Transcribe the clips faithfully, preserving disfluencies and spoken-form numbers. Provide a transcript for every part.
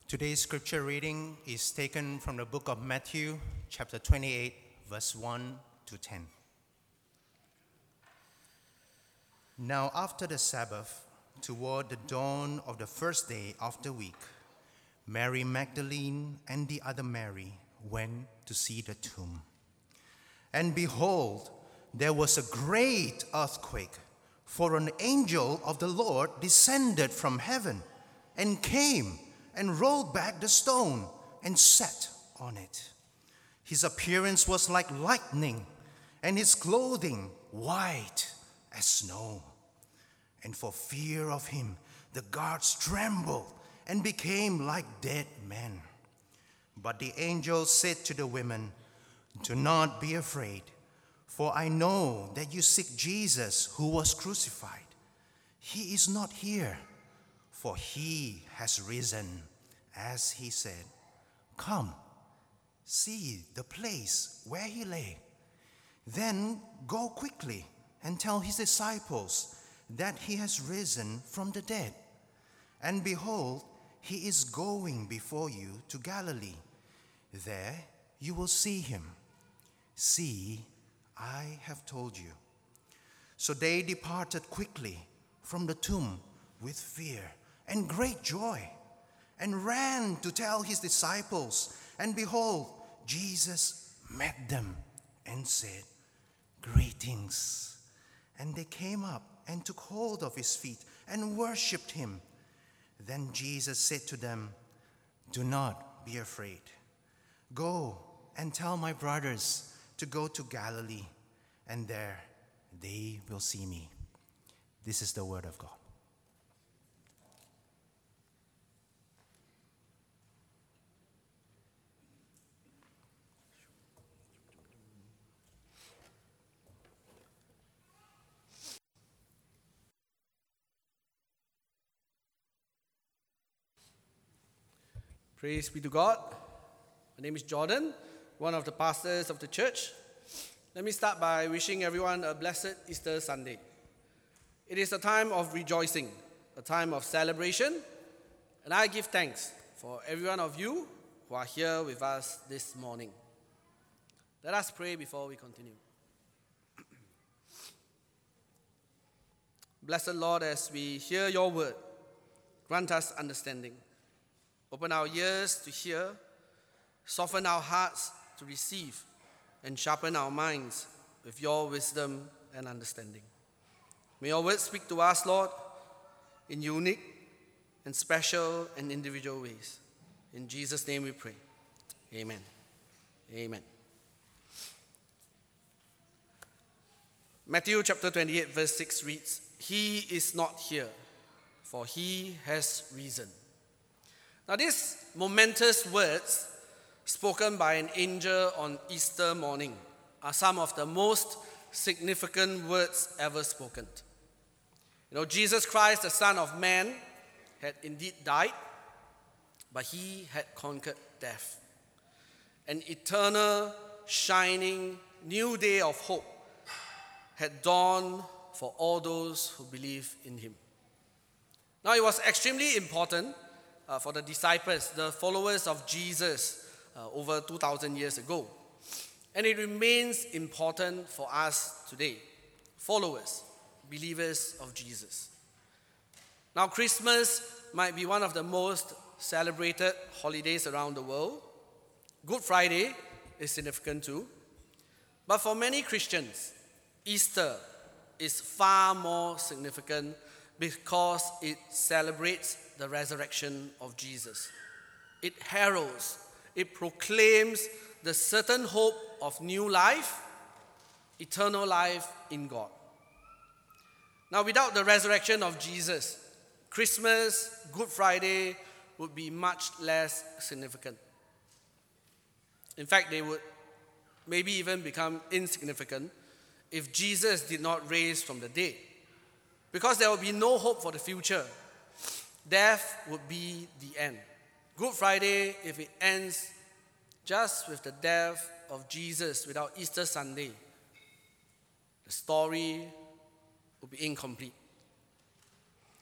Today's scripture reading is taken from the book of Matthew, chapter twenty-eight, verse one to ten. Now after the Sabbath, toward the dawn of the first day of the week, Mary Magdalene and the other Mary went to see the tomb. And behold, there was a great earthquake, for an angel of the Lord descended from heaven and came and rolled back the stone and sat on it. His appearance was like lightning, and his clothing white as snow. And for fear of him, the guards trembled and became like dead men. But the angel said to the women, "Do not be afraid, for I know that you seek Jesus who was crucified. He is not here, for he has risen, as he said. Come, see the place where he lay. Then go quickly and tell his disciples that he has risen from the dead. And behold, he is going before you to Galilee. There you will see him. See, I have told you." So they departed quickly from the tomb with fear and great joy, and ran to tell his disciples. And behold, Jesus met them and said, "Greetings." And they came up and took hold of his feet and worshipped him. Then Jesus said to them, "Do not be afraid. Go and tell my brothers to go to Galilee, and there they will see me." This is the word of God. Praise be to God. My name is Jordan, one of the pastors of the church. Let me start by wishing everyone a blessed Easter Sunday. It is a time of rejoicing, a time of celebration, and I give thanks for every one of you who are here with us this morning. Let us pray before we continue. Blessed Lord, as we hear your word, grant us understanding. Open our ears to hear, soften our hearts to receive, and sharpen our minds with your wisdom and understanding. May your word speak to us, Lord, in unique and special and individual ways. In Jesus' name we pray. Amen. Amen. Matthew chapter twenty-eight, verse six reads, "He is not here, for he has risen." Now, these momentous words spoken by an angel on Easter morning are some of the most significant words ever spoken. You know, Jesus Christ, the Son of Man, had indeed died, but he had conquered death. An eternal, shining, new day of hope had dawned for all those who believe in him. Now, it was extremely important Uh, for the disciples, the followers of Jesus uh, over two thousand years ago. And it remains important for us today, followers, believers of Jesus. Now, Christmas might be one of the most celebrated holidays around the world. Good Friday is significant too. But for many Christians, Easter is far more significant because it celebrates the resurrection of Jesus. It heralds, it proclaims the certain hope of new life, eternal life in God. Now, without the resurrection of Jesus, Christmas, Good Friday would be much less significant. In fact, they would maybe even become insignificant if Jesus did not rise from the dead, because there would be no hope for the future. Death would be the end. Good Friday, if it ends just with the death of Jesus without Easter Sunday, the story would be incomplete.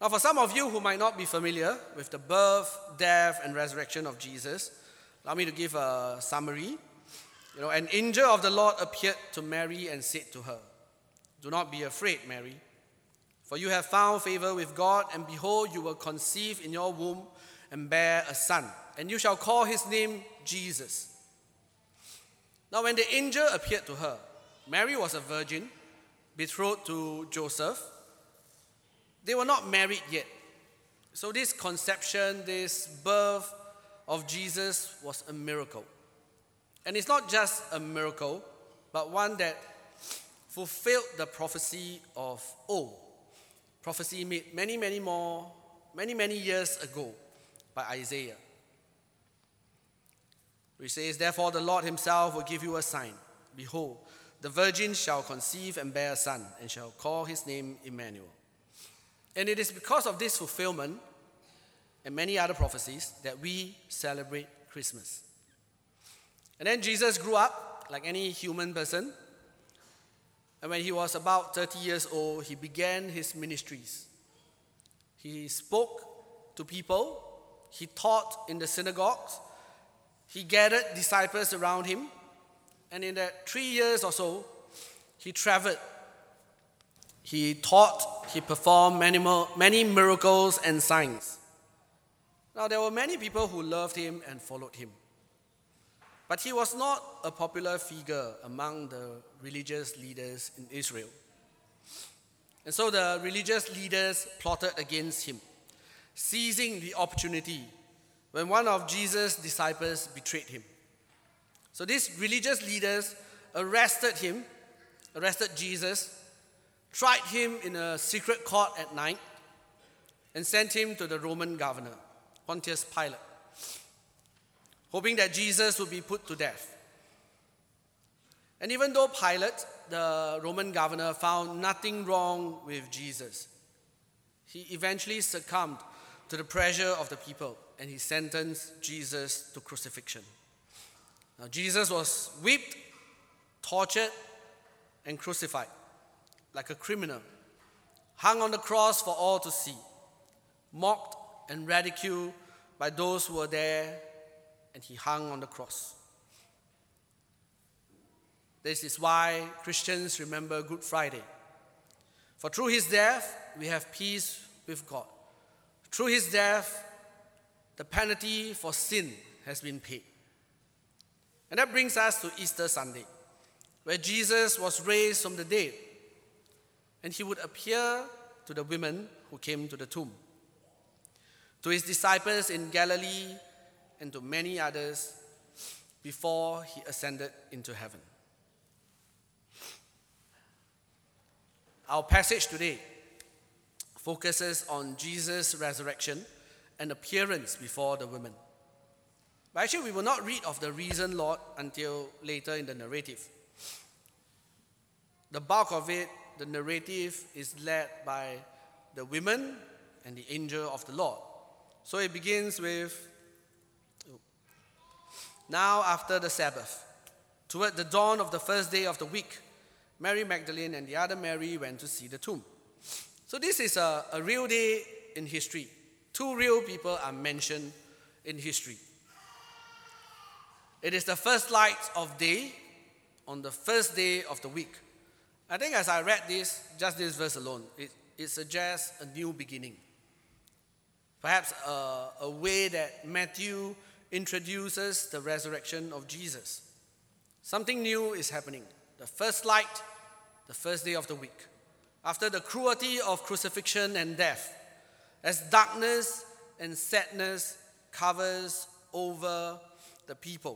Now, for some of you who might not be familiar with the birth, death, and resurrection of Jesus, allow me to give a summary. You know, an angel of the Lord appeared to Mary and said to her, "Do not be afraid, Mary, for you have found favor with God, and behold, you will conceive in your womb and bear a son, and you shall call his name Jesus." Now, when the angel appeared to her, Mary was a virgin, betrothed to Joseph. They were not married yet. So this conception, this birth of Jesus was a miracle. And it's not just a miracle, but one that fulfilled the prophecy of old. Prophecy made many, many more, many, many years ago by Isaiah. Which says, "Therefore the Lord himself will give you a sign. Behold, the virgin shall conceive and bear a son, and shall call his name Emmanuel." And it is because of this fulfillment and many other prophecies that we celebrate Christmas. And then Jesus grew up like any human person. And when he was about thirty years old, he began his ministries. He spoke to people. He taught in the synagogues. He gathered disciples around him. And in that three years or so, he traveled. He taught, he performed many, many miracles and signs. Now, there were many people who loved him and followed him. But he was not a popular figure among the religious leaders in Israel. And so the religious leaders plotted against him, seizing the opportunity when one of Jesus' disciples betrayed him. So these religious leaders arrested him, arrested Jesus, tried him in a secret court at night, and sent him to the Roman governor, Pontius Pilate, hoping that Jesus would be put to death. And even though Pilate, the Roman governor, found nothing wrong with Jesus, he eventually succumbed to the pressure of the people, and he sentenced Jesus to crucifixion. Now, Jesus was whipped, tortured, and crucified like a criminal, hung on the cross for all to see, mocked and ridiculed by those who were there, and he hung on the cross. This is why Christians remember Good Friday. For through his death, we have peace with God. Through his death, the penalty for sin has been paid. And that brings us to Easter Sunday, where Jesus was raised from the dead, and he would appear to the women who came to the tomb, to his disciples in Galilee, and to many others before he ascended into heaven. Our passage today focuses on Jesus' resurrection and appearance before the women. But actually, we will not read of the risen Lord until later in the narrative. The bulk of it, the narrative, is led by the women and the angel of the Lord. So it begins with, "Now after the Sabbath, toward the dawn of the first day of the week, Mary Magdalene and the other Mary went to see the tomb." So this is a, a real day in history. Two real people are mentioned in history. It is the first light of day on the first day of the week. I think as I read this, just this verse alone, it, it suggests a new beginning. Perhaps a, a way that Matthew introduces the resurrection of Jesus. Something new is happening. The first light, the first day of the week. After the cruelty of crucifixion and death, as darkness and sadness covers over the people,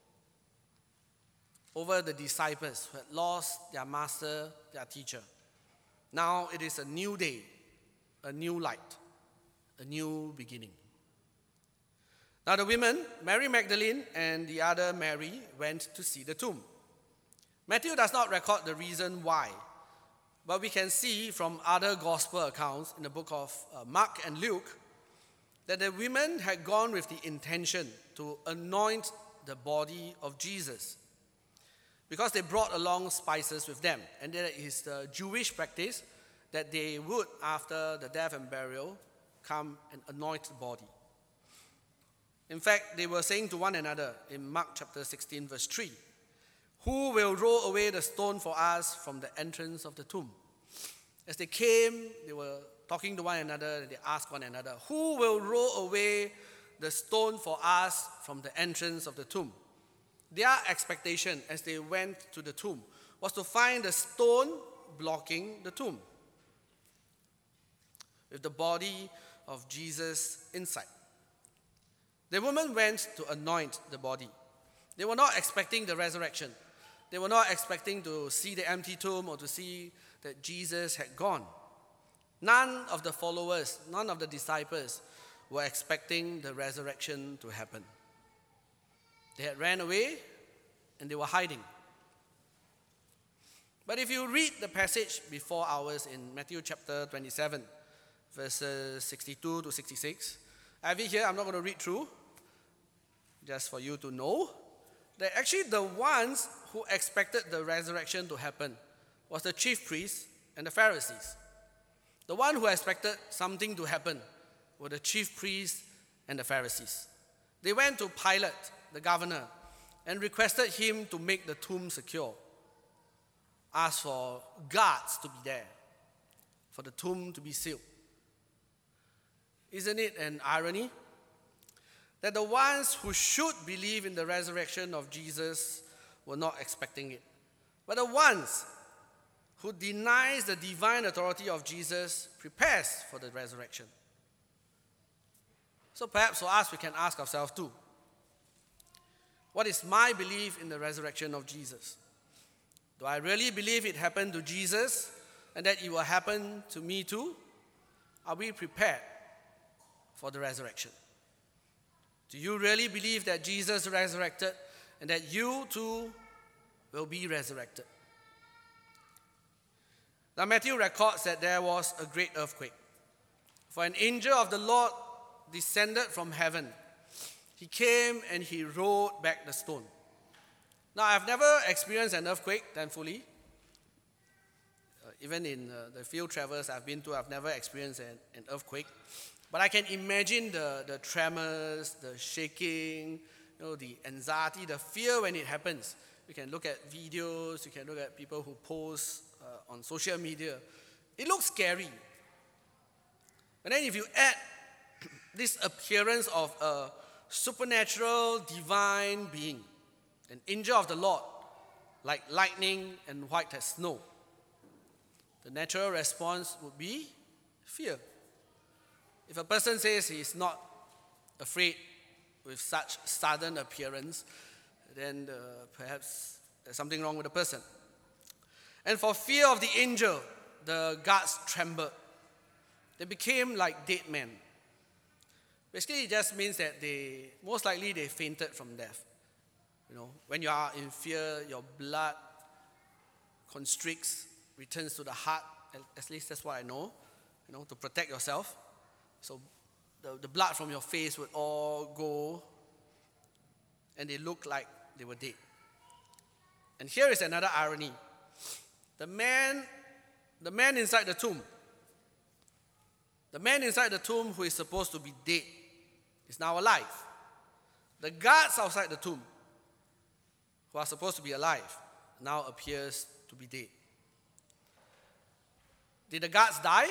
over the disciples who had lost their master, their teacher. Now it is a new day, a new light, a new beginning. Now the women, Mary Magdalene and the other Mary, went to see the tomb. Matthew does not record the reason why, but we can see from other gospel accounts in the book of uh, Mark and Luke that the women had gone with the intention to anoint the body of Jesus, because they brought along spices with them. And that is the Jewish practice that they would, after the death and burial, come and anoint the body. In fact, they were saying to one another in Mark chapter sixteen, verse three, "Who will roll away the stone for us from the entrance of the tomb?" As they came, they were talking to one another, and they asked one another, "Who will roll away the stone for us from the entrance of the tomb?" Their expectation as they went to the tomb was to find the stone blocking the tomb, with the body of Jesus inside. The women went to anoint the body. They were not expecting the resurrection. They were not expecting to see the empty tomb or to see that Jesus had gone. None of the followers, none of the disciples were expecting the resurrection to happen. They had ran away and they were hiding. But if you read the passage before ours in Matthew chapter twenty-seven, verses sixty-two to sixty-six, I have it here, I'm not going to read through, just for you to know, that actually the ones who expected the resurrection to happen was the chief priests and the Pharisees. The one who expected something to happen were the chief priests and the Pharisees. They went to Pilate, the governor, and requested him to make the tomb secure, asked for guards to be there, for the tomb to be sealed. Isn't it an irony that the ones who should believe in the resurrection of Jesus were not expecting it, but the ones who denies the divine authority of Jesus prepares for the resurrection? So perhaps for us, we can ask ourselves too, what is my belief in the resurrection of Jesus? Do I really believe it happened to Jesus and that it will happen to me too? Are we prepared for the resurrection? Do you really believe that Jesus resurrected and that you too will be resurrected? Now Matthew records that there was a great earthquake, for an angel of the Lord descended from heaven. He came and he rolled back the stone. Now, I've never experienced an earthquake, thankfully. Uh, even in uh, the field travels I've been to, I've never experienced an, an earthquake. But I can imagine the, the tremors, the shaking, you know, the anxiety, the fear when it happens. You can look at videos, you can look at people who post uh, on social media. It looks scary. And then if you add this appearance of a supernatural, divine being, an angel of the Lord, like lightning and white as snow, the natural response would be fear. If a person says he is not afraid with such sudden appearance, then uh, perhaps there's something wrong with the person. And for fear of the angel, the guards trembled. They became like dead men. Basically, it just means that they, most likely, they fainted from death. You know, when you are in fear, your blood constricts, returns to the heart. At least that's what I know. You know, to protect yourself. So the, the blood from your face would all go, and they looked like they were dead. And here is another irony. The man, the man inside the tomb, the man inside the tomb who is supposed to be dead is now alive. The guards outside the tomb, who are supposed to be alive, now appears to be dead. Did the guards die?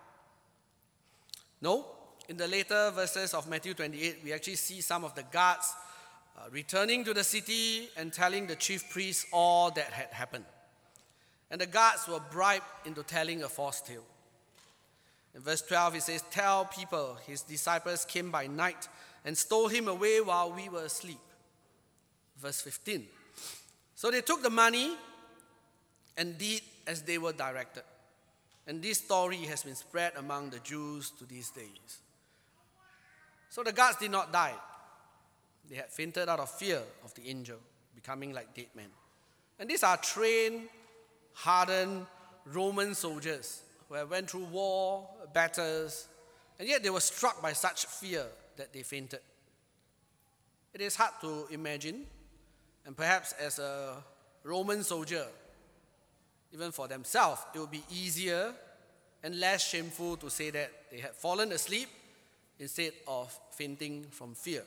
No. In the later verses of Matthew twenty-eight, we actually see some of the guards uh, returning to the city and telling the chief priests all that had happened. And the guards were bribed into telling a false tale. In verse twelve, it says, "Tell people his disciples came by night and stole him away while we were asleep." Verse fifteen, "So they took the money and did as they were directed. And this story has been spread among the Jews to these days." So the guards did not die. They had fainted out of fear of the angel, becoming like dead men. And these are trained, hardened Roman soldiers who have went through war, battles, and yet they were struck by such fear that they fainted. It is hard to imagine, and perhaps as a Roman soldier, even for themselves, it would be easier and less shameful to say that they had fallen asleep instead of fainting from fear.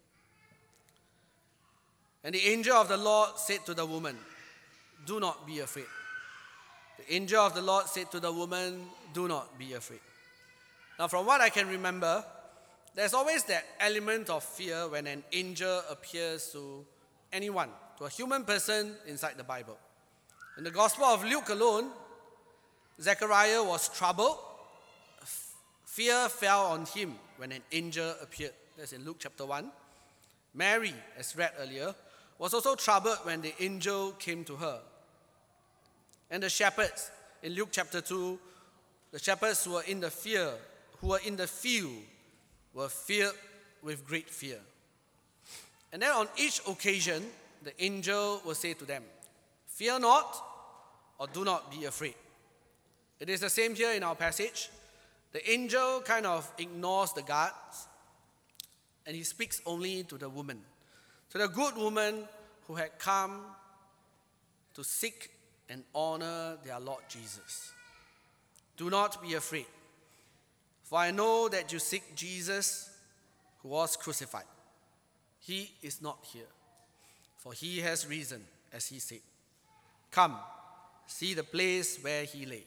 And the angel of the Lord said to the woman, "Do not be afraid." The angel of the Lord said to the woman, "Do not be afraid." Now, from what I can remember, there's always that element of fear when an angel appears to anyone, to a human person inside the Bible. In the Gospel of Luke alone, Zechariah was troubled. Fear fell on him when an angel appeared. That's in Luke chapter one. Mary, as read earlier, was also troubled when the angel came to her. And the shepherds, in Luke chapter two, the shepherds who were in the fear, who were in the field, were filled with great fear. And then on each occasion, the angel will say to them, "Fear not," or "Do not be afraid." It is the same here in our passage. The angel kind of ignores the guards, and he speaks only to the woman, to the good woman who had come to seek and honor their Lord Jesus. "Do not be afraid, for I know that you seek Jesus who was crucified. He is not here, for he has risen, as he said. Come, see the place where he lay."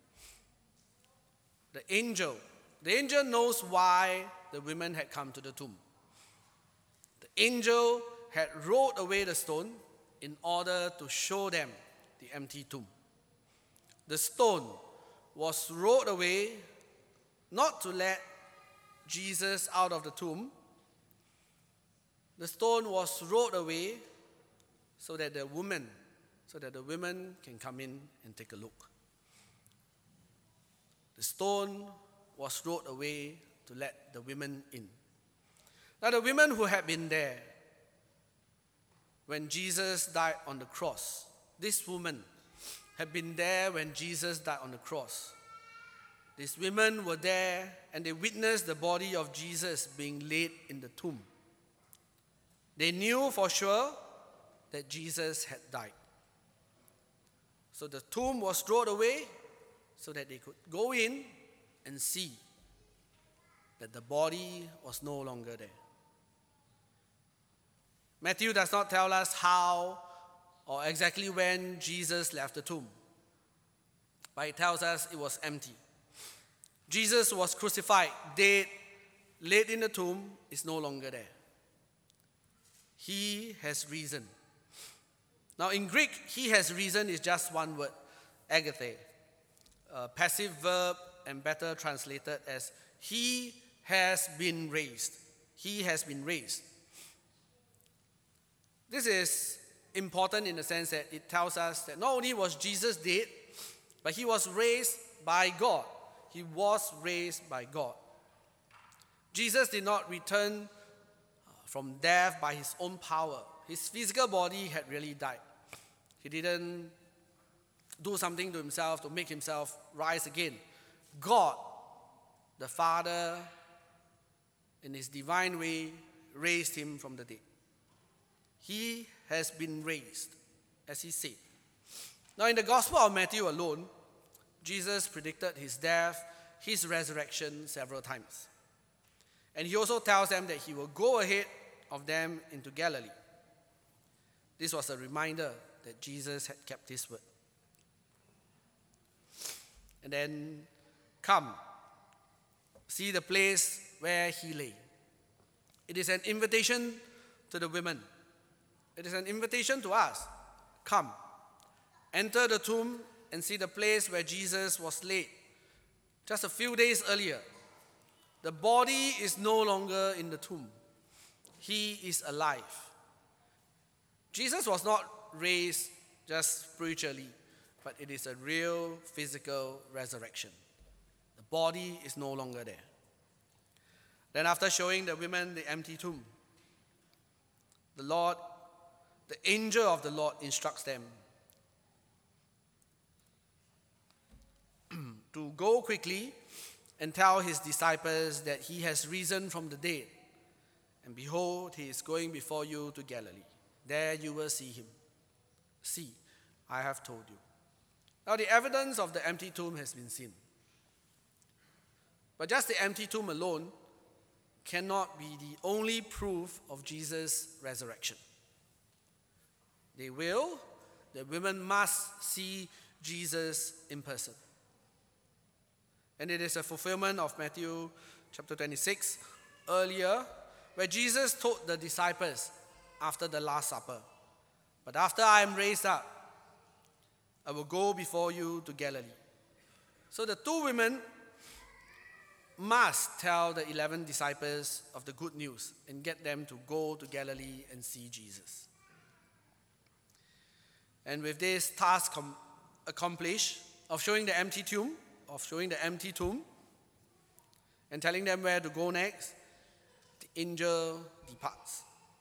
The angel, the angel knows why the women had come to the tomb. The angel had rolled away the stone in order to show them the empty tomb. The stone was rolled away not to let Jesus out of the tomb. The stone was rolled away so that the woman, so that the women can come in and take a look. The stone was rolled away to let the women in. Now, the women who had been there when Jesus died on the cross, this woman had been there when Jesus died on the cross. These women were there and they witnessed the body of Jesus being laid in the tomb. They knew for sure that Jesus had died. So the tomb was rolled away so that they could go in and see that the body was no longer there. Matthew does not tell us how or exactly when Jesus left the tomb, but it tells us it was empty. Jesus was crucified, dead, laid in the tomb, is no longer there. He has risen. Now in Greek, he has risen is just one word, agathe, a passive verb and better translated as he has been raised. He has been raised. This is important in the sense that it tells us that not only was Jesus dead, but he was raised by God. He was raised by God. Jesus did not return from death by his own power. His physical body had really died. He didn't do something to himself to make himself rise again. God, the Father, in his divine way, raised him from the dead. He has been raised, as he said. Now, in the Gospel of Matthew alone, Jesus predicted his death, his resurrection several times. And he also tells them that he will go ahead of them into Galilee. This was a reminder that Jesus had kept his word. And then, come, see the place where he lay. It is an invitation to the women. It is an invitation to us. Come, enter the tomb and see the place where Jesus was laid just a few days earlier. The body is no longer in the tomb. He is alive. Jesus was not raised just spiritually, but it is a real physical resurrection. The body is no longer there. Then after showing the women the empty tomb, the Lord, the angel of the Lord instructs them to go quickly and tell his disciples that he has risen from the dead. And behold, he is going before you to Galilee. There you will see him. See, I have told you. Now the evidence of the empty tomb has been seen. But just the empty tomb alone cannot be the only proof of Jesus' resurrection. They will, the women must see Jesus in person. And it is a fulfillment of Matthew chapter twenty-six earlier, where Jesus told the disciples after the Last Supper, "But after I am raised up, I will go before you to Galilee." So the two women must tell the eleven disciples of the good news and get them to go to Galilee and see Jesus. And with this task com- accomplished of showing the empty tomb, of showing the empty tomb and telling them where to go next, the angel departs.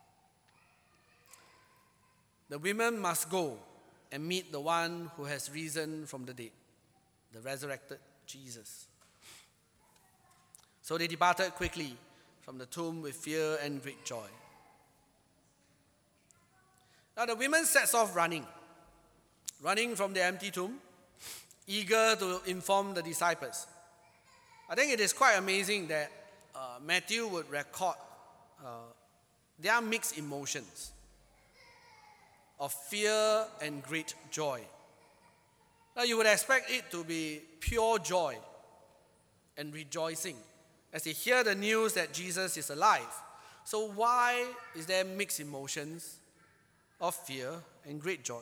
The women must go and meet the one who has risen from the dead, the resurrected Jesus. So they departed quickly from the tomb with fear and great joy. Now the women sets off running, running from the empty tomb, eager to inform the disciples. I think it is quite amazing that uh, Matthew would record uh, their mixed emotions of fear and great joy. Now you would expect it to be pure joy and rejoicing as they hear the news that Jesus is alive. So why is there mixed emotions of fear and great joy?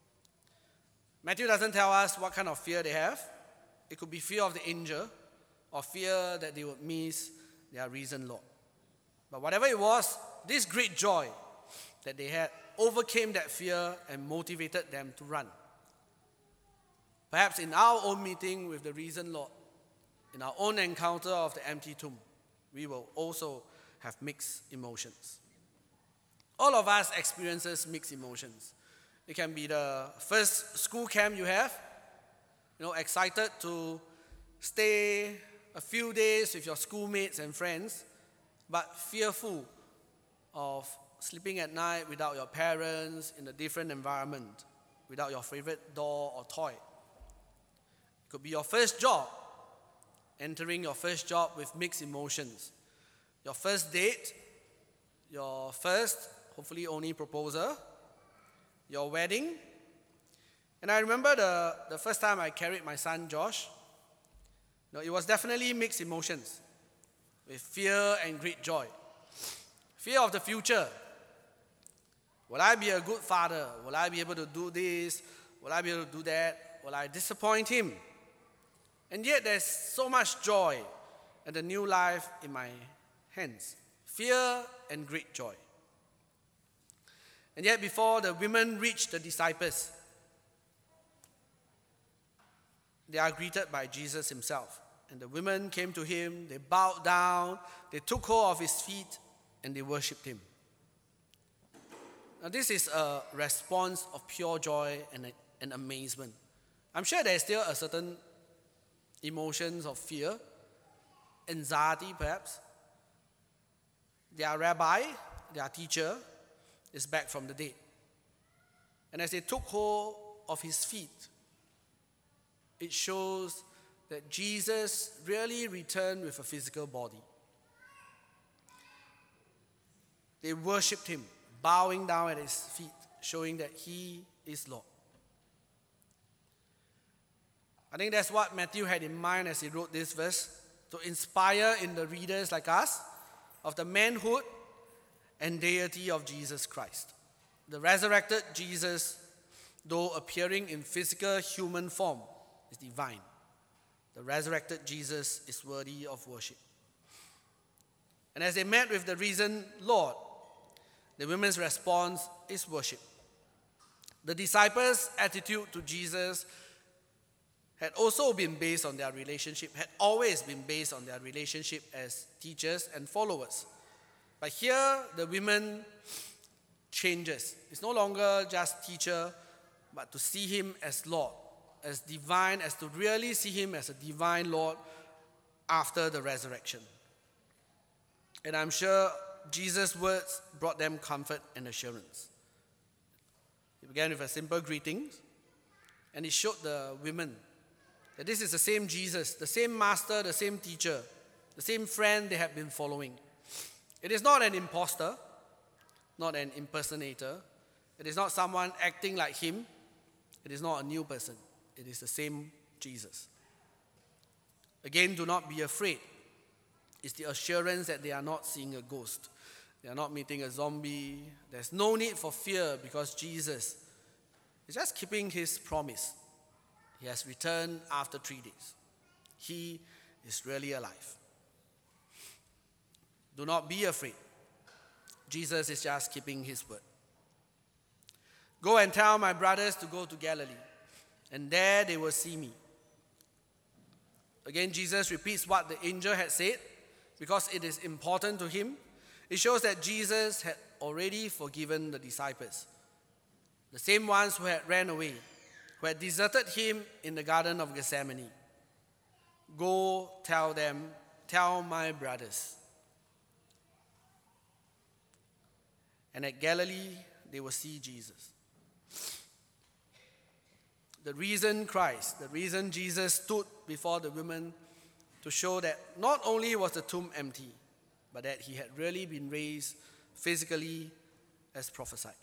Matthew doesn't tell us what kind of fear they have. It could be fear of the angel or fear that they would miss their risen Lord. But whatever it was, this great joy that they had overcame that fear and motivated them to run. Perhaps in our own meeting with the risen Lord, in our own encounter of the empty tomb, we will also have mixed emotions. All of us experiences mixed emotions. It can be the first school camp you have, you know, excited to stay a few days with your schoolmates and friends, but fearful of sleeping at night without your parents in a different environment, without your favorite doll or toy. It could be your first job, entering your first job with mixed emotions. Your first date, your first, hopefully only proposal, your wedding. And I remember the, the first time I carried my son Josh, you know, it was definitely mixed emotions with fear and great joy. Fear of the future. Will I be a good father? Will I be able to do this? Will I be able to do that? Will I disappoint him? And yet there's so much joy and a new life in my hands. Fear and great joy. And yet before the women reach the disciples, they are greeted by Jesus himself. And the women came to him, they bowed down, they took hold of his feet, and they worshipped him. Now this is a response of pure joy and, and amazement. I'm sure there's still a certain emotions of fear, anxiety perhaps. Their rabbi, their teacher, is back from the dead. And as they took hold of his feet, it shows that Jesus really returned with a physical body. They worshipped him, bowing down at his feet, showing that he is Lord. I think that's what Matthew had in mind as he wrote this verse, to inspire in the readers like us of the manhood and deity of Jesus Christ. The resurrected Jesus, though appearing in physical human form, is divine. The resurrected Jesus is worthy of worship. And as they met with the risen Lord, the women's response is worship. The disciples' attitude to Jesus had also been based on their relationship, had always been based on their relationship as teachers and followers. But here, the women changes. It's no longer just teacher, but to see him as Lord, as divine, as to really see him as a divine Lord after the resurrection. And I'm sure Jesus' words brought them comfort and assurance. He began with a simple greeting, and he showed the women that this is the same Jesus, the same master, the same teacher the same friend they had been following. It is not an imposter, not an impersonator. It is not someone acting like him. It is not a new person. It is the same Jesus. Again, do not be afraid. It's the assurance that they are not seeing a ghost. They are not meeting a zombie. There's no need for fear because Jesus is just keeping his promise. He has returned after three days. He is really alive. Do not be afraid. Jesus is just keeping his word. Go and tell my brothers to go to Galilee, and there they will see me. Again, Jesus repeats what the angel had said because it is important to him. It shows that Jesus had already forgiven the disciples, the same ones who had ran away, who had deserted him in the Garden of Gethsemane. Go tell them, tell my brothers. And at Galilee, they will see Jesus. The reason Christ, the reason Jesus stood before the women to show that not only was the tomb empty, but that he had really been raised physically as prophesied.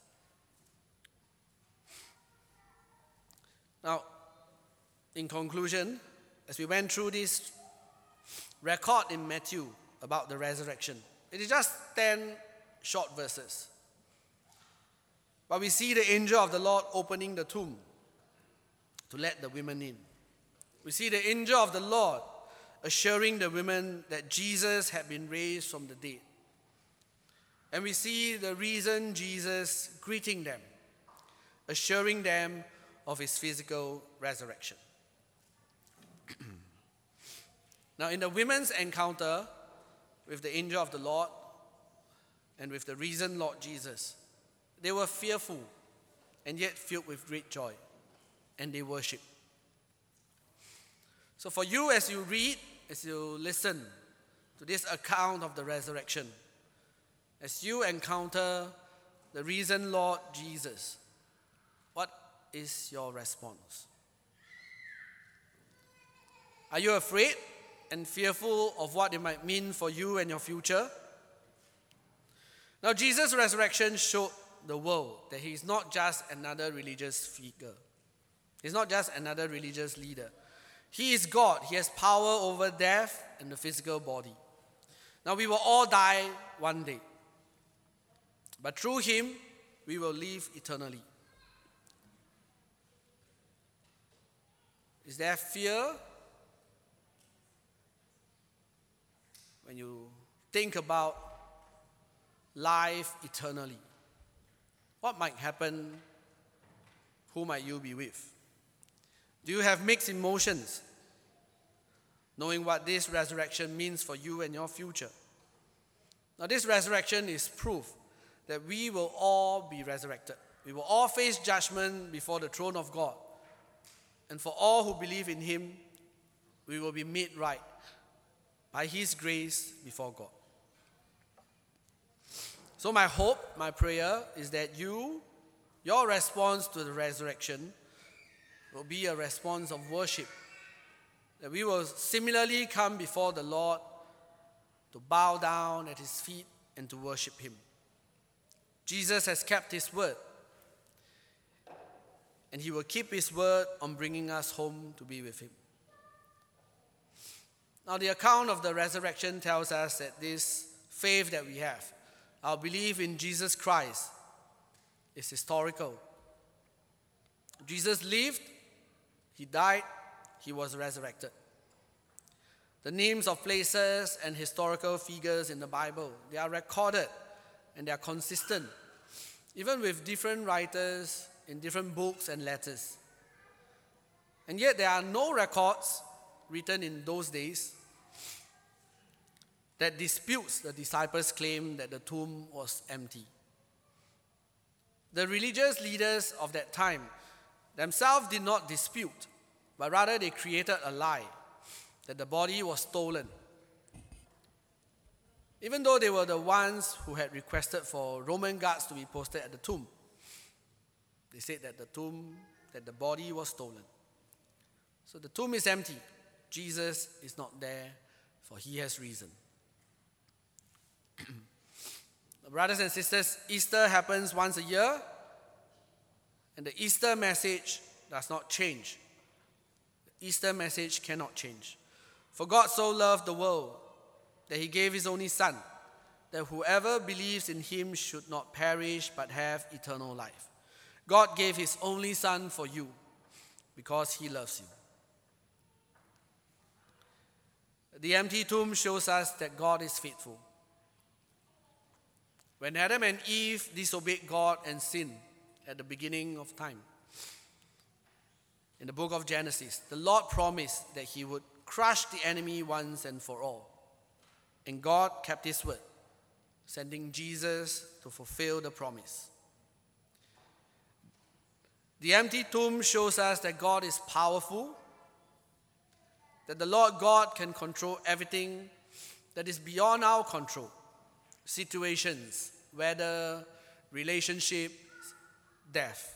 Now, in conclusion, as we went through this record in Matthew about the resurrection, it is just ten short verses. But we see the angel of the Lord opening the tomb to let the women in. We see the angel of the Lord assuring the women that Jesus had been raised from the dead. And we see the risen Jesus greeting them, assuring them of his physical resurrection. Now, in the women's encounter with the angel of the Lord and with the risen Lord Jesus, they were fearful and yet filled with great joy, and they worship. So for you, as you read, as you listen to this account of the resurrection, as you encounter the risen Lord Jesus, what is your response? Are you afraid and fearful of what it might mean for you and your future? Now, Jesus' resurrection showed the world that he is not just another religious figure. He's not just another religious leader. He is God. He has power over death and the physical body. Now, we will all die one day. But through him, we will live eternally. Is there fear when you think about life eternally? What might happen? Who might you be with? Do you have mixed emotions, knowing what this resurrection means for you and your future? Now, this resurrection is proof that we will all be resurrected. We will all face judgment before the throne of God. And for all who believe in him, we will be made right by his grace before God. So my hope, my prayer is that you, your response to the resurrection will be a response of worship. That we will similarly come before the Lord to bow down at his feet and to worship him. Jesus has kept his word, and he will keep his word on bringing us home to be with him. Now, the account of the resurrection tells us that this faith that we have, our belief in Jesus Christ, is historical. Jesus lived, he died, he was resurrected. The names of places and historical figures in the Bible, they are recorded and they are consistent, even with different writers in different books and letters. And yet there are no records written in those days that disputes the disciples' claim that the tomb was empty. The religious leaders of that time themselves did not dispute, but rather they created a lie that the body was stolen. Even though they were the ones who had requested for Roman guards to be posted at the tomb, they said that the tomb, that the body was stolen. So the tomb is empty. Jesus is not there for he has risen. Brothers and sisters, Easter happens once a year, and the Easter message does not change. The Easter message cannot change. For God so loved the world that he gave his only Son, that whoever believes in him should not perish but have eternal life. God gave his only Son for you because he loves you. The empty tomb shows us that God is faithful. When Adam and Eve disobeyed God and sinned at the beginning of time, in the book of Genesis, the Lord promised that he would crush the enemy once and for all. And God kept his word, sending Jesus to fulfill the promise. The empty tomb shows us that God is powerful, that the Lord God can control everything that is beyond our control. Situations, weather, relationships, death.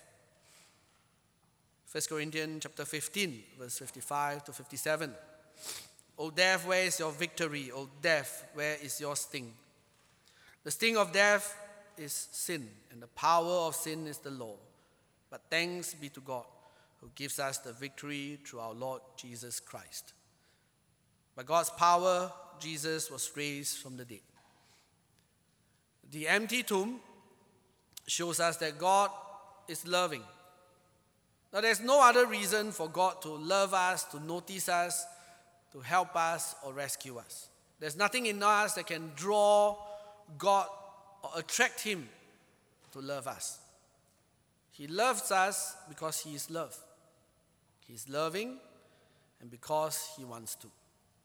First Corinthians chapter fifteen, verse fifty-five to fifty-seven. O death, where is your victory? O death, where is your sting? The sting of death is sin, and the power of sin is the law. But thanks be to God, who gives us the victory through our Lord Jesus Christ. By God's power, Jesus was raised from the dead. The empty tomb shows us that God is loving. Now, there's no other reason for God to love us, to notice us, to help us, or rescue us. There's nothing in us that can draw God or attract him to love us. He loves us because he is love. He is loving, and because he wants to.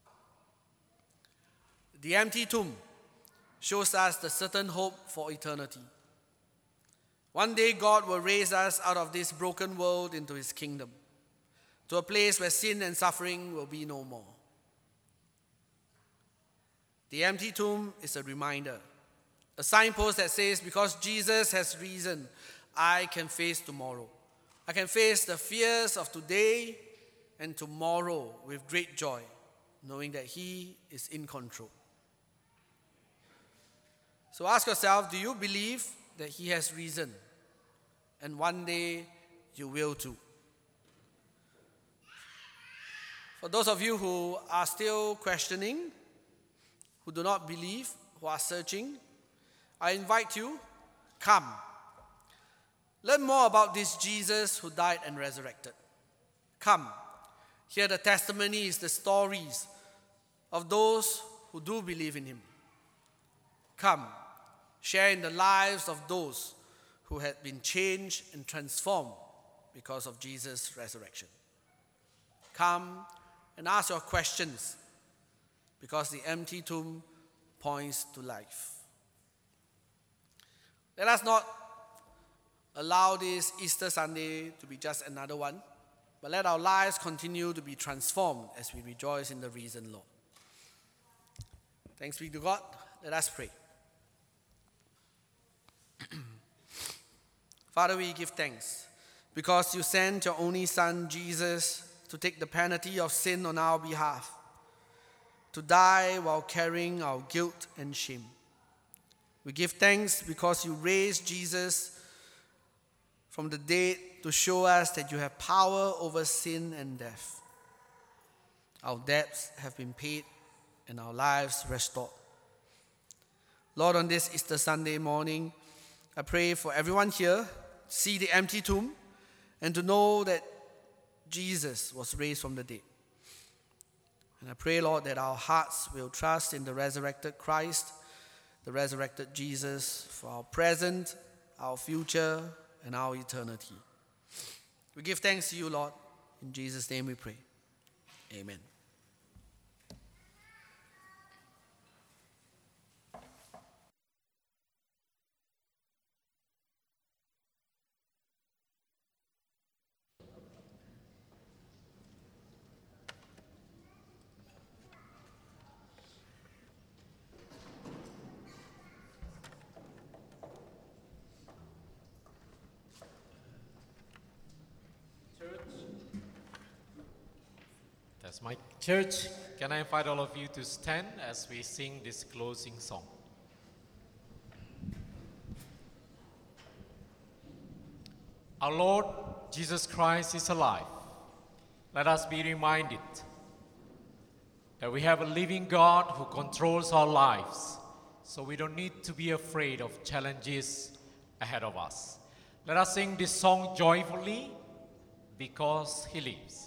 The empty tomb shows us the certain hope for eternity. One day God will raise us out of this broken world into his kingdom, to a place where sin and suffering will be no more. The empty tomb is a reminder, a signpost that says, because Jesus has risen, I can face tomorrow. I can face the fears of today and tomorrow with great joy, knowing that he is in control. So ask yourself, do you believe that he has risen? And one day you will too. For those of you who are still questioning, who do not believe, who are searching, I invite you, come. Learn more about this Jesus who died and resurrected. Come, hear the testimonies, the stories of those who do believe in him. Come, share in the lives of those who had been changed and transformed because of Jesus' resurrection. Come and ask your questions, because the empty tomb points to life. Let us not allow this Easter Sunday to be just another one, but let our lives continue to be transformed as we rejoice in the risen Lord. Thanks be to God. Let us pray. Father, we give thanks because you sent your only Son, Jesus, to take the penalty of sin on our behalf, to die while carrying our guilt and shame. We give thanks because you raised Jesus from the dead to show us that you have power over sin and death. Our debts have been paid and our lives restored. Lord, on this Easter Sunday morning, I pray for everyone here to see the empty tomb and to know that Jesus was raised from the dead. And I pray, Lord, that our hearts will trust in the resurrected Christ, the resurrected Jesus, for our present, our future, and our eternity. We give thanks to you, Lord. In Jesus' name we pray. Amen. Yes, my church, can I invite all of you to stand as we sing this closing song? Our Lord Jesus Christ is alive. Let us be reminded that we have a living God who controls our lives, so we don't need to be afraid of challenges ahead of us. Let us sing this song joyfully because He lives.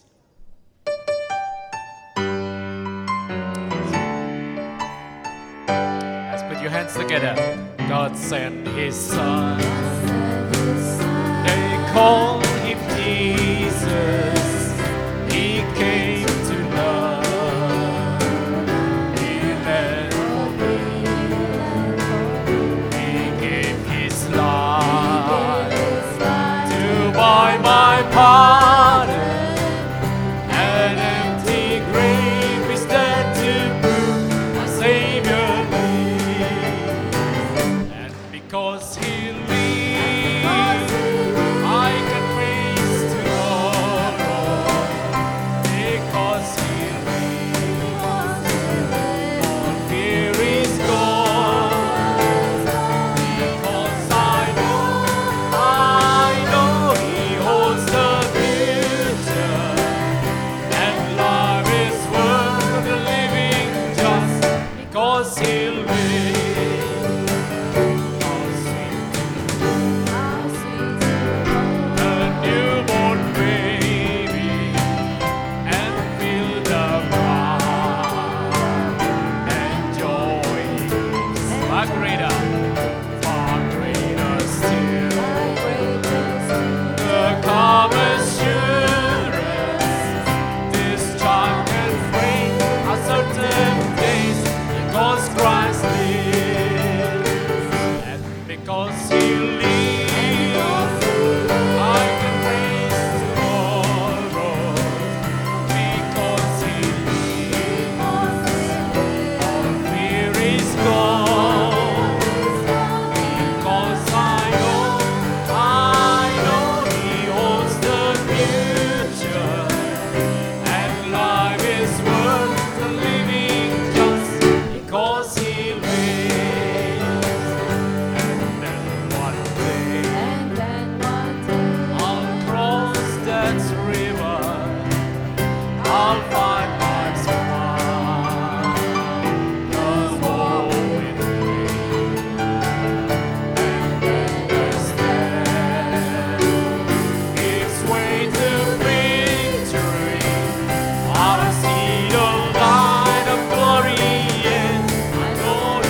Let's put your hands together. God sent His Son. They call Him Jesus. He came to love. He led. He gave His life to buy my pardon. An empty grave is there to prove my Savior lives. And because He lives, I can face tomorrow. Because He lives, all fear is gone. Because I know, I know He holds the future. And life is worth the living just because He lives. How sweet a newborn baby and feel the pride and joy is far greater, far greater still. The calm assurance this child can bring a certain days because Christ lives. And because He lives, I can face tomorrow. Because He lives, all fear is gone. Because I know, I know He holds the future. And life is worth the living just because He lives. And then one day, And then one day I'll cross that river. I'll find my smile. The war with me. And then the stand gives way to victory. I'll see the light of glory, and I know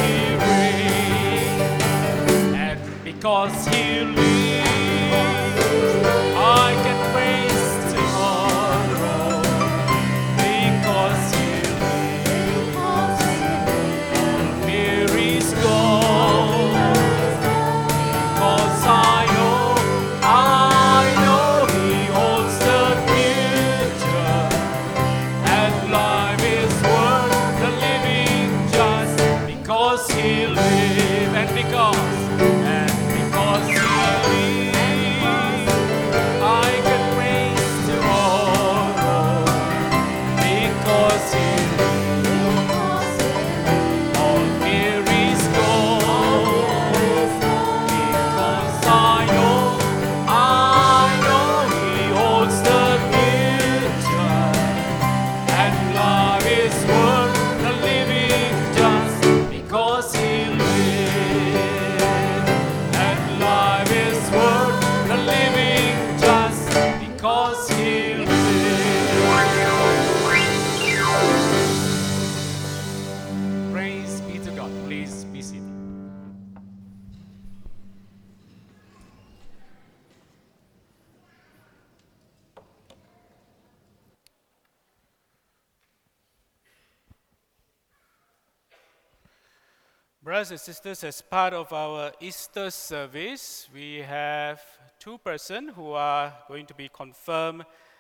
He reigns. And because He lives, I can face tomorrow. Because He lives, all fear is gone. Because I know, I know He holds the future. And life is worth the living just because He lives. And because, and because He lives, I can face tomorrow. Because He lives, all fear is gone. Because I know, I know He holds the future. And life is worth the living just because He lives. And life is worth the living just because He lives. Praise be to God. Please be seated. Brothers and sisters, as part of our Easter service, we have two persons who are going to be confirmed